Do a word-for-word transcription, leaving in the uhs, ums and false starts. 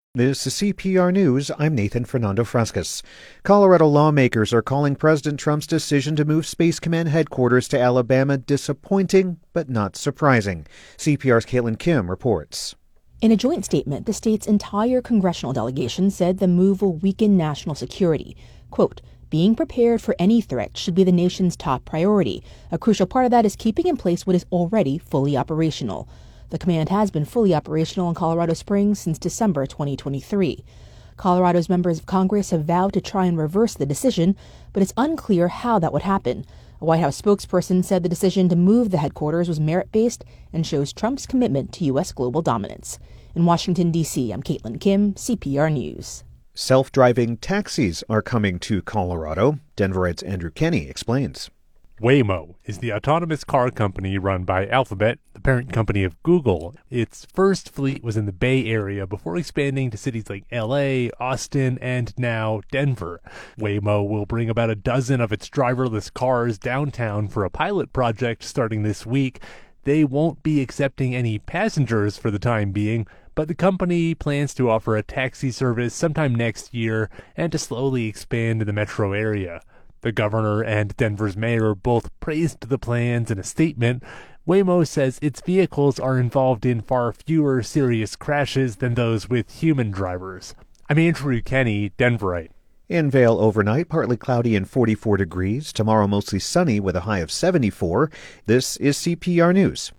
This is C P R News. I'm Nathan Fernando Frascas. Colorado lawmakers are calling President Trump's decision to move Space Command headquarters to Alabama disappointing, but not surprising. C P R's Caitlin Kim reports. In a joint statement, the state's entire congressional delegation said the move will weaken national security. Quote, being prepared for any threat should be the nation's top priority. A crucial part of that is keeping in place what is already fully operational. The command has been fully operational in Colorado Springs since December twenty twenty-three. Colorado's members of Congress have vowed to try and reverse the decision, but it's unclear how that would happen. A White House spokesperson said the decision to move the headquarters was merit-based and shows Trump's commitment to U S global dominance. In Washington, D C, I'm Caitlin Kim, C P R News. Self-driving taxis are coming to Colorado. Denverite's Andrew Kenny explains. Waymo is the autonomous car company run by Alphabet, the parent company of Google. Its first fleet was in the Bay Area before expanding to cities like L A, Austin, and now Denver. Waymo will bring about a dozen of its driverless cars downtown for a pilot project starting this week. They won't be accepting any passengers for the time being, but the company plans to offer a taxi service sometime next year and to slowly expand in the metro area. The governor and Denver's mayor both praised the plans in a statement. Waymo says its vehicles are involved in far fewer serious crashes than those with human drivers. I'm Andrew Kenny, Denverite. In Vail overnight, partly cloudy and forty-four degrees. Tomorrow mostly sunny with a high of seventy-four. This is C P R News.